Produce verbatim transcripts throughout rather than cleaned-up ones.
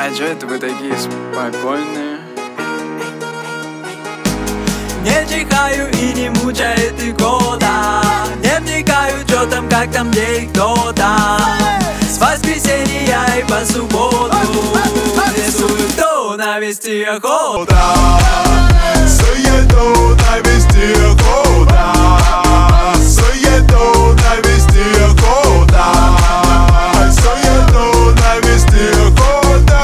А чё это вы такие спокойные? Не чихаю и не мучает и года. Не вникаю, чё там, как там, где и кто там. С воскресенья и по субботу рисую, кто навести охоту. Суету навести охота. Суету навести охота. Суету навести охота.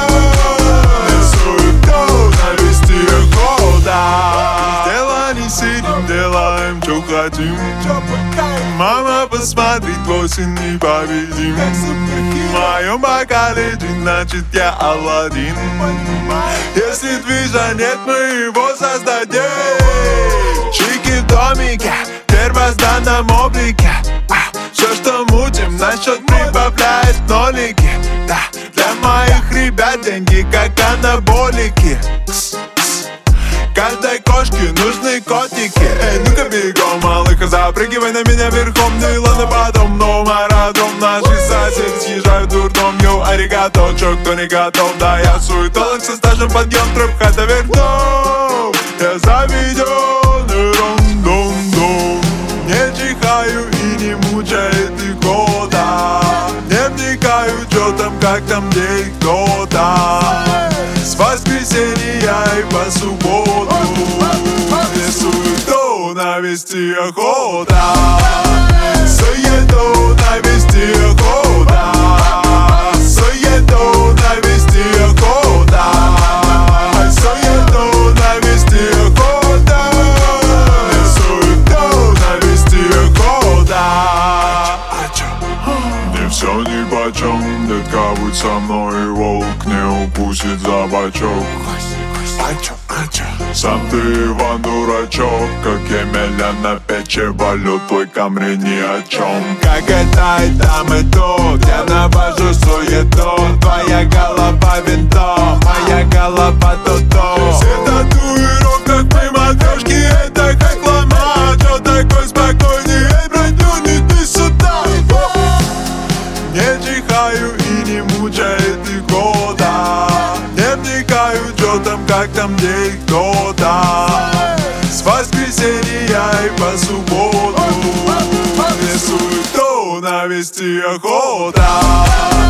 Суету навести охота. Сделали, сидим, делаем, чё хотим. Мама, посмотри, твой сын непобедим. В моем бокале джин, значит я Аладдин. Если движа нет, мы его создадим. Чики в домике, в первозданном облике. Все, что мутим, на счет прибавляет нолики. Да, для моих ребят деньги как анаболики. Каждой кошке нужны котики. Эй, ну-ка бегом, малыха, запрыгивай на меня верхом. Ну и ладно потом, но маратон. Наши соседи съезжают в дурдом. Йоу, аригато, чё, кто не готов? Да, я суетолог со стажем, подъем, трэп, хата верхом. Я заведен, рон-дон-дон. Не чихаю и не мучает и года. Не вникаю, чё там, как там, где и кто там. С воскресенья и по субботу суету навести охота. Суету навести охота. Суету навести охота. Суету навести охота. Суету навести охота. Мне все нипочем, детка, будь со мной, волк не укусит за бочок. Ачо, ачо. Сам ты, Иван, дурачок, как Емеля на печи валю, твой Камри ни о чем. Как это и там и тут, я навожу суету. Твоя голова винтом, моя голова то-то. Все татуировках при матрешке, это как лома. Чё такой спокойный, эй, братю, не ты сюда. Не чихаю и не мучает и года. Не вникаю, чё там, как там, где и кто там. С воскресенья и по субботу не суету навести охота.